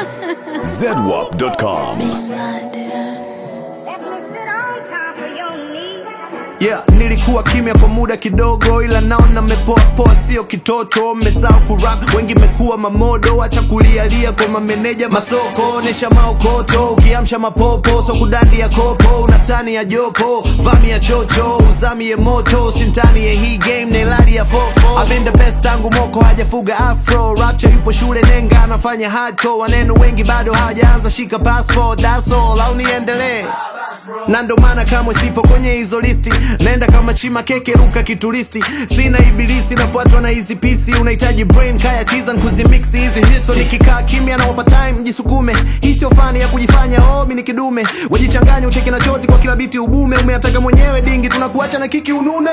ZWAP.com. Yeah, nilikuwa kimya kwa muda kidogo, ila naona mepoa poa, sio kitoto. Mmesahau kurap, wengi mekuwa mamodo. Acha kulialia kwa mameneja masoko, onesha maokoto. Ukiamsha mapopo, so kudandi ya kopo. Unatani ya jopo, vami ya chocho. Uzami ya moto, sintani ya hii game. Neladi ya fofo, I've been the best tangu moko hajafuga afro. Rapture yupo shule nenga, anafanya hardcore. Waneno wengi bado hawajaanza shika passport. That's all, au niendelee? Na ndo maana kama sipo kwenye hizo listi. Naenda kama chima keke ruka kituristi. Sina ibilisi nafuatwa na hizi pisi. Unahitaji brain kaya cheese kuzimixi hizi hiso. Nikikaa kimya na wapa time mjisukume. Hii sio fani ya kujifanya oh mimi ni kidume. Wajichanganya ucheke na chozi kwa kila biti ubume. Umeataka mwenyewe dingi tunakuacha na kiki unune.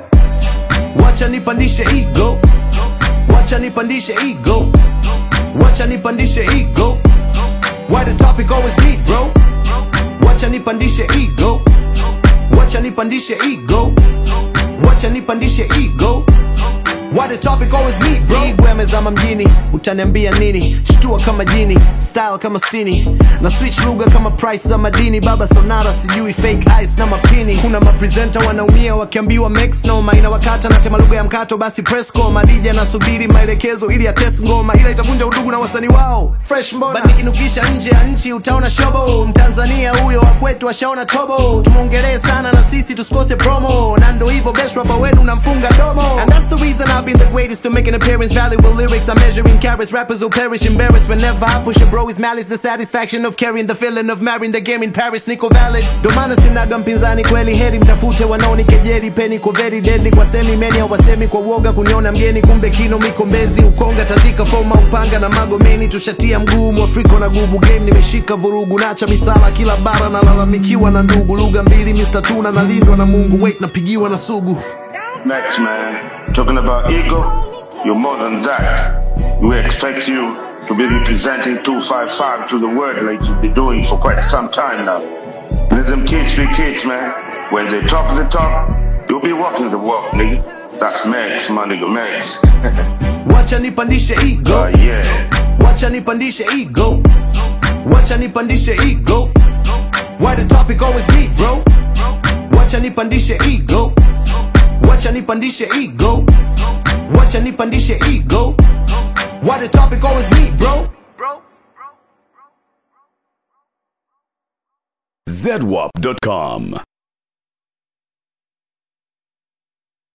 Wacha nipandishe ego. Wacha nipandishe ego. Wacha nipandishe ego. Why the topic always me bro? Wacha nipandishe ego. Wacha nipandishe ego. Wacha nipandishe ego. Why the topic always me bro? Igwe amezama mjini, utaniambia nini? Shtua kama jini, style kama stini. Na switch lugha kama price za madini. Baba sonara sijui fake ice na mapini. Kuna mapresenter wanaumia wakiambiwa max no. Maina wakata na tema lugha ya mkato basi pressco. Madija nasubiri maelekezo ili ya test ngoma. Ila itavunja udugu na wasanii wao fresh mbona. But nikinukisha nje ya nchi utaona shobo. Mtanzania huyo wa kwetu ashaona tobo. Tumongelee sana na sisi tusikose promo. Na ndo hivyo best rapper wenu namfunga domo. And that's the reason I've been the greatest to make an appearance. Valuable lyrics I'm measuring carats. Rappers will perish embarrassed whenever I push a bro. His malice the satisfaction of carrying the feeling of marrying the game in Paris. Niko valid. Domana sinaga mpinzani kweli heri. Mtafute wanaoni kejeli peni kwa very deadly. Kwa semi meni hawasemi kwa woga kuniona mgeni. Kumbe kino miko mbezi ukonga tandika foma upanga na magomeni. Tushatia mguu mwafriko na gubu game. Nimeshika vurugu nacha misala kila bara. Na lalamikiwa na ndugu lugha mbili Mr. Tuna na lindwa na Mungu. Wait napigiwa na sugu. Next man, talking about ego, you're more than that. We expect you to be representing 255 to the world like you've been doing for quite some time now. Let them kids be kids, man. When they talk the talk, you'll be walking the walk, nigga. That's Max, my nigga Max. Wacha nipandishe ego. Yeah. Wacha nipandishe ego. Wacha nipandishe ego. Why the topic always me, bro? Wacha nipandishe ego. Wacha nipandishe ego. Wacha nipandishe ego. Why the topic always me, bro? ZWAP.com.